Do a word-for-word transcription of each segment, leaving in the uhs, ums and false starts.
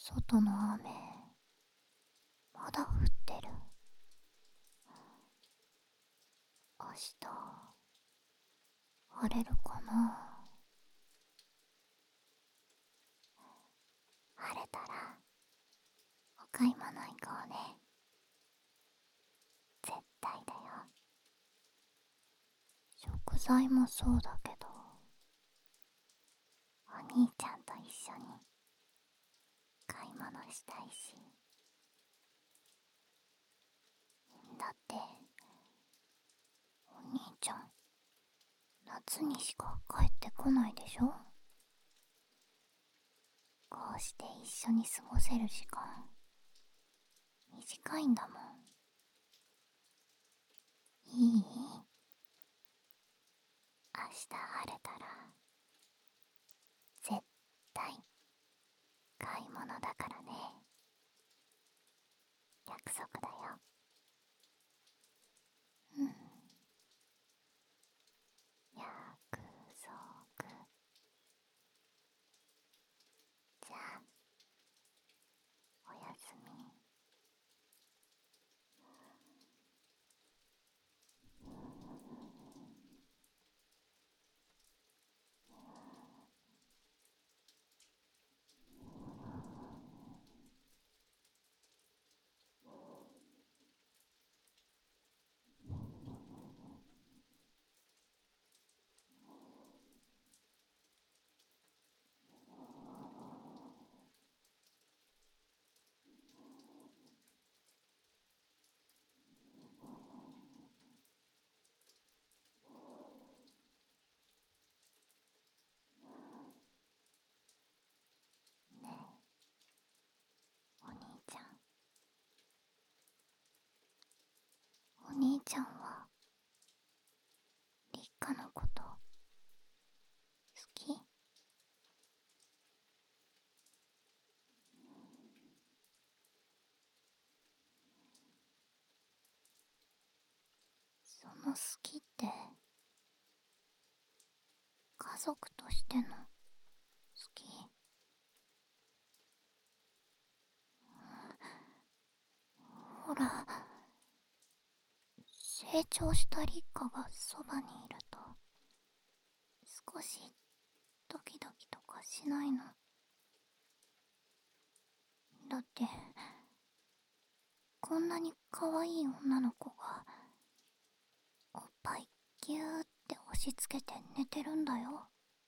外の雨まだ降ってる。明日晴れるかな。晴れたらお買い物行こうね。絶対だよ。食材もそうだけど、お兄ちゃんと一緒に買い物したいし。だってお兄ちゃん夏にしか帰ってこないでしょ。こうして一緒に過ごせる時間短いんだもん。いい？明日晴れたら絶対買い物だからね。約束だよ。うん、約束。じゃあおやすみ。ねえお兄ちゃん、お兄ちゃんはリカのこと好き？その好きって家族としての好き？ほら、成長したリカがそばにいると少しドキドキとかしないの？だってこんなに可愛い女の子がおっぱいギューって押し付けて寝てるんだよ。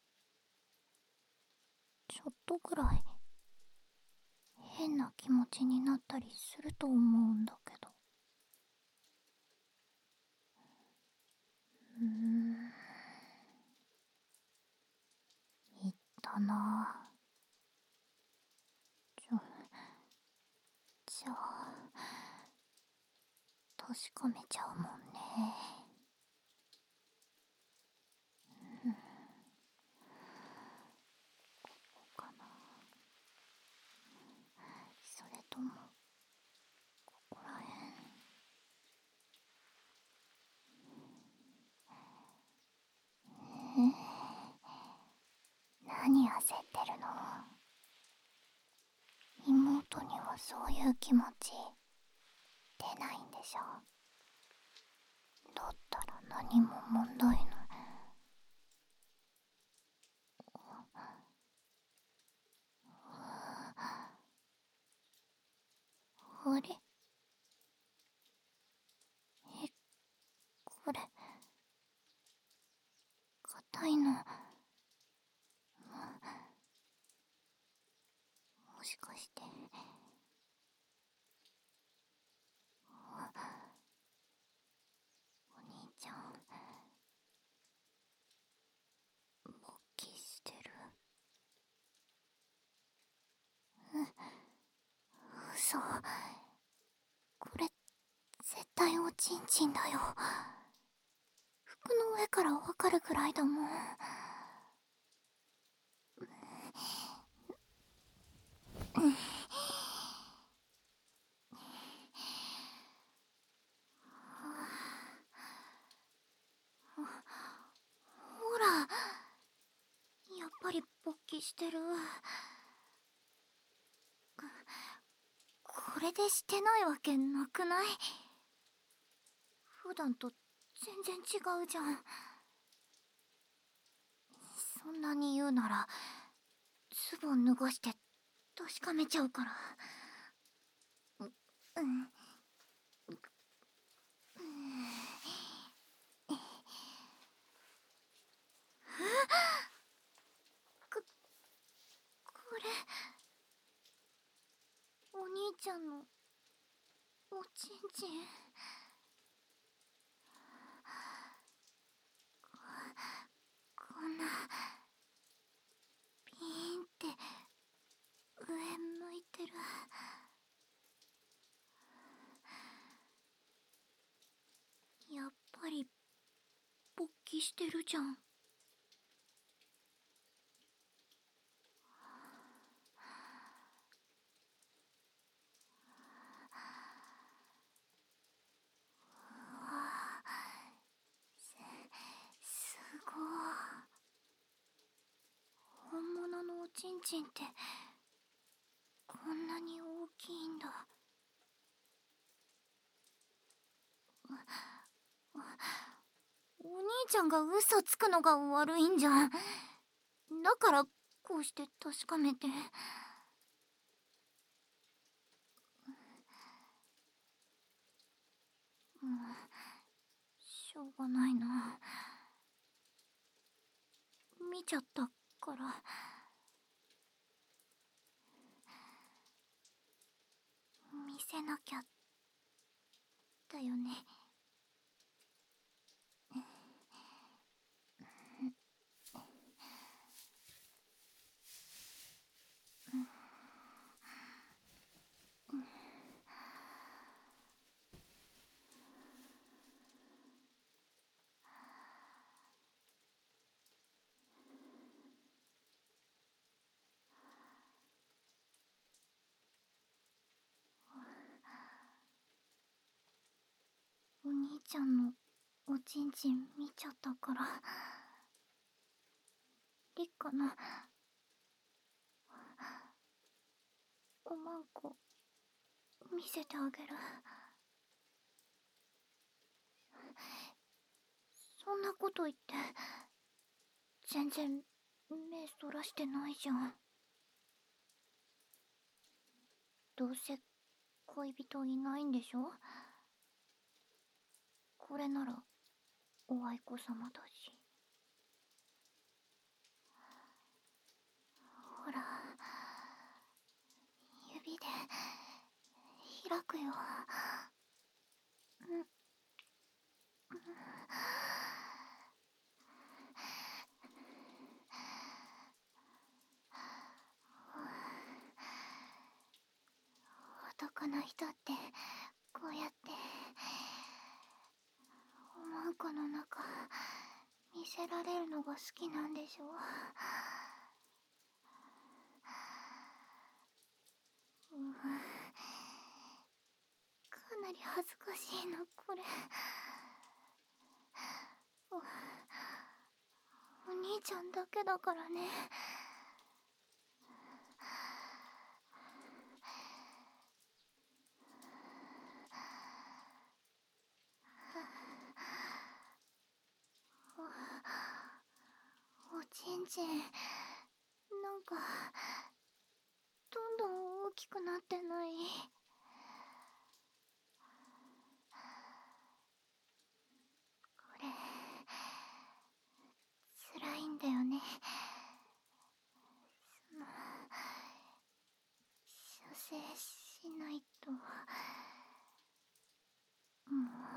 ちょっとぐらい変な気持ちになったりすると思うんだけど。うーん、言ったな。ちょじゃあ確かめちゃうもんね。うん、こうかな。それともここらへん。え、何焦ってるの？妹にはそういう気持ち出ないんでしょ？だったら何も問題ない。あれ？え、これ硬いの。もしかしてお兄ちゃん勃起してる？う嘘。これ絶対おちんちんだよ。服の上からわかるくらいだもん。ほら、やっぱり勃起してる。 れでしてないわけなくない？普段と全然違うじゃん。そんなに言うならズボン脱がして確かめちゃうから。ううんここれお兄ちゃんのおちんちん。ここんなピーンって上向いてる。やっぱり勃起してるじゃん。すごい。本物のおちんちんってこんなに大きいんだ。お兄ちゃんが嘘つくのが悪いんじゃん。だからこうして確かめて。もうしょうがないな。見ちゃったから。見せなきゃだよね。お兄ちゃんのおちんちん見ちゃったから。りっかのおまんこ見せてあげる。そんなこと言って全然目そらしてないじゃん。どうせ恋人いないんでしょ？これならお愛子様だし。ほら、指で開くよ。うん。男の人ってこうやっておまんこの中見せられるのが好きなんでしょ？うん、かなり恥ずかしいなこれ。お、お兄ちゃんだけだからね。お、おちんちんなんかどんどん大きくなってない？これ辛いんだよね。その射精しないと。も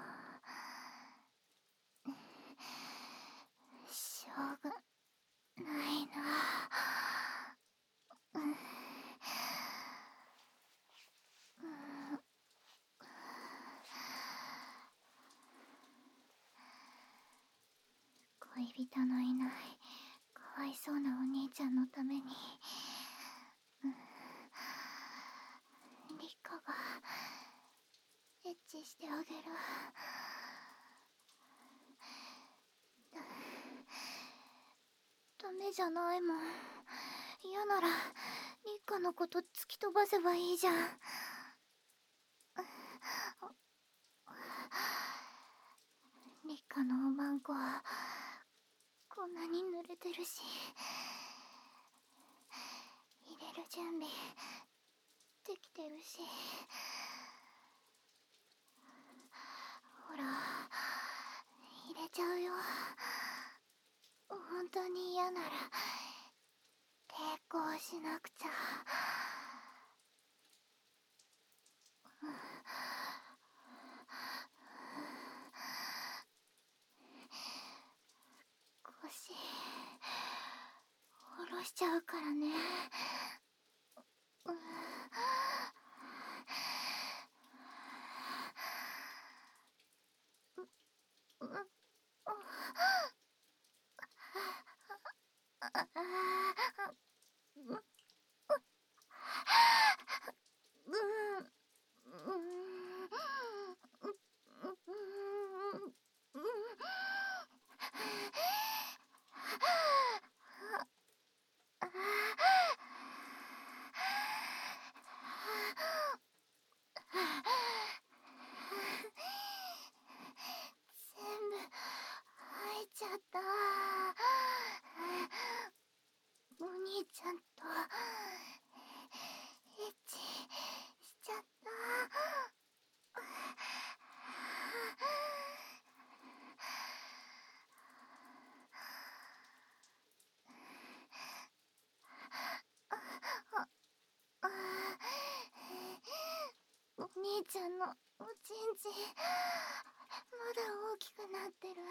うしょうがないな。うん、うん、恋人のいないかわいそうなお兄ちゃんのために、うん、リカがエッチしてあげる。だダメじゃないもん。嫌ならリカのこと突き飛ばせばいいじゃん。 かのおまんここんなに濡れてるし、入れる準備できてるし、ほら入れちゃうよ。本当に嫌なら抵抗しなくちゃ。腰下ろしちゃうからね。全部吐いちゃった。お兄ちゃんとエッチしちゃった。お兄ちゃんのおちんちんまだ大きくなってる。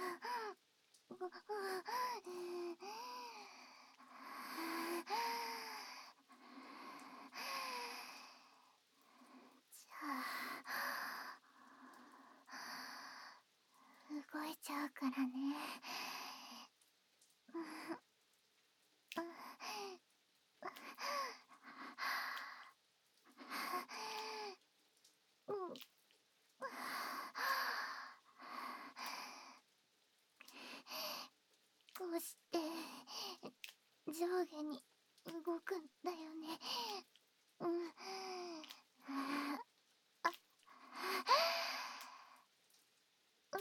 じゃあ動いちゃうからね。こうして上下に動くんだよね。うん。ああうん。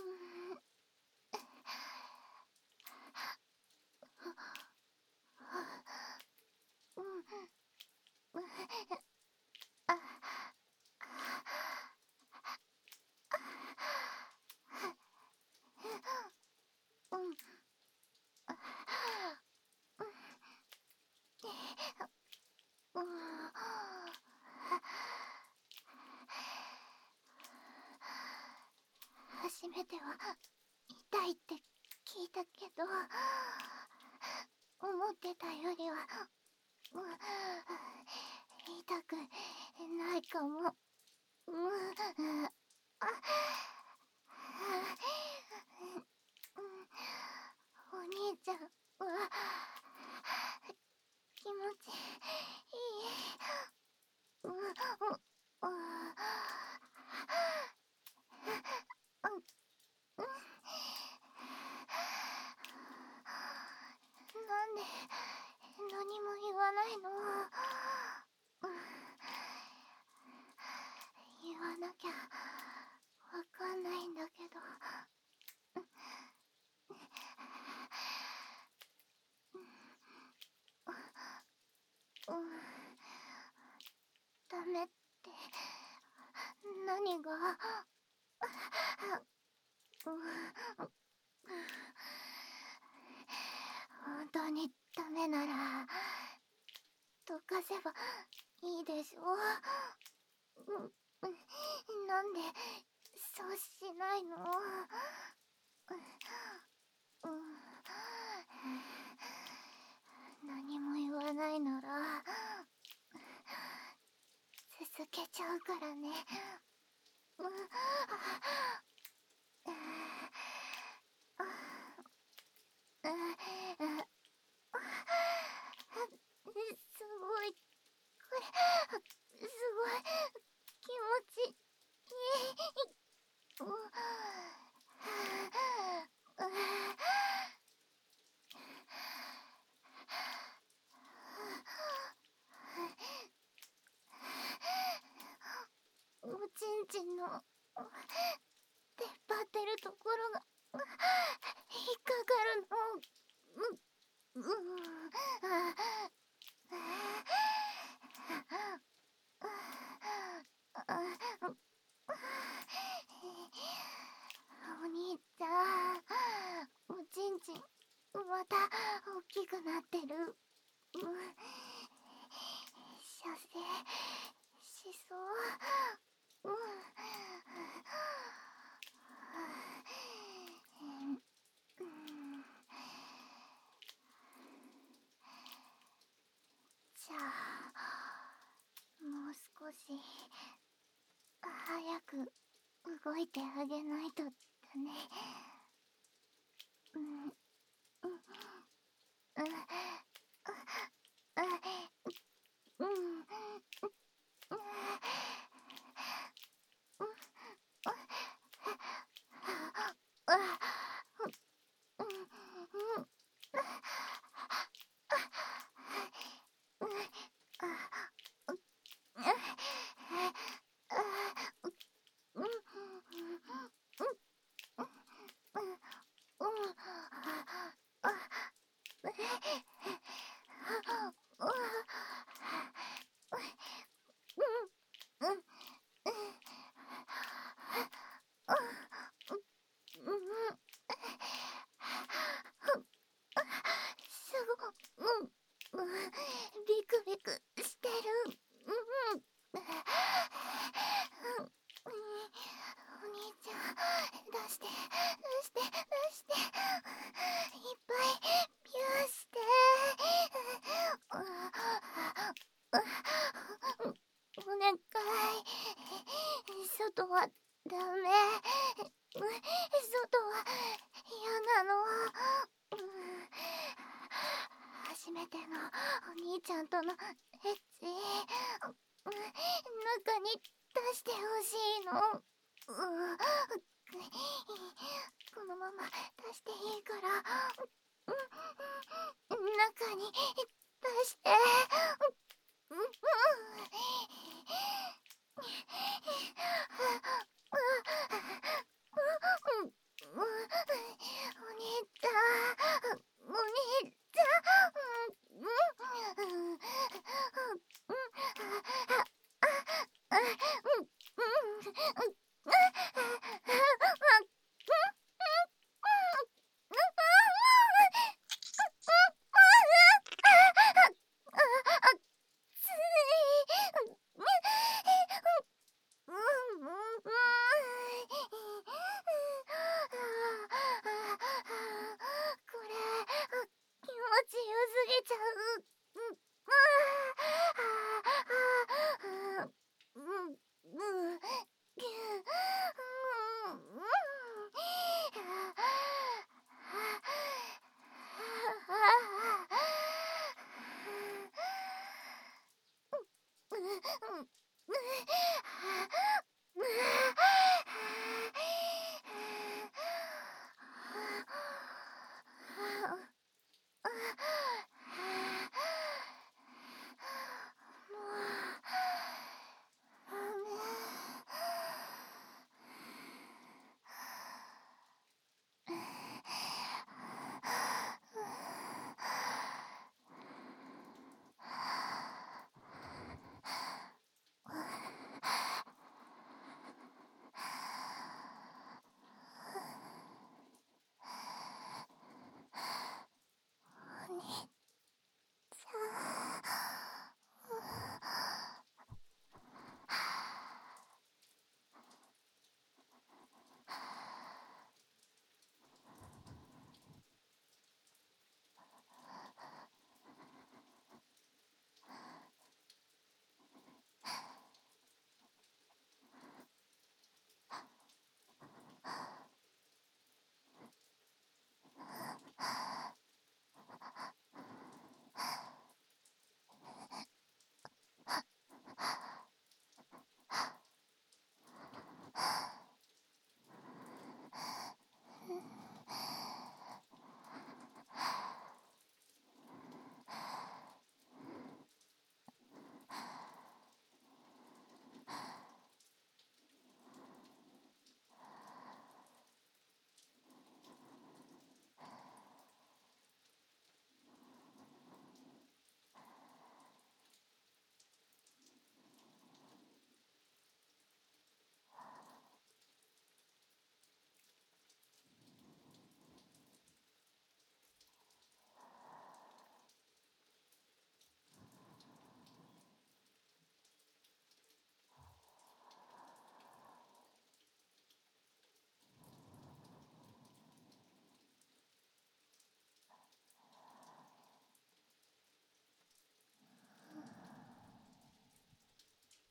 うんあうんうん初めては痛いって聞いたけど、思ってたよりは痛くないかも。うんあお兄ちゃんは気持ちいい。うんうんなんで何も言わないの。言わなきゃわかんないんだけど。うんダメって何が。本当にダメなら溶かせばいいでしょ。なんでそうしないの。何も言わないなら続けちゃうからね。すごいこれすごい気持ちいい。おちんちんのた大きくなってる。うん、射精しそう。うん、うん、じゃあもう少し早く動いてあげないとだね。うん、うん、うん、うん、うん、すご、うん、うん、ビクビクしてる。うん、うん、お兄ちゃん、出して、出して、出して、いっぱい、ピューして。お願い、外はダメ。外は嫌なの。初めてのお兄ちゃんとのエッチ、中に出してほしいの。このまま出していいから、中に出して。お兄ちゃん、お兄ちゃん。これ気持ちよすぎちゃう。うん、うん、うん、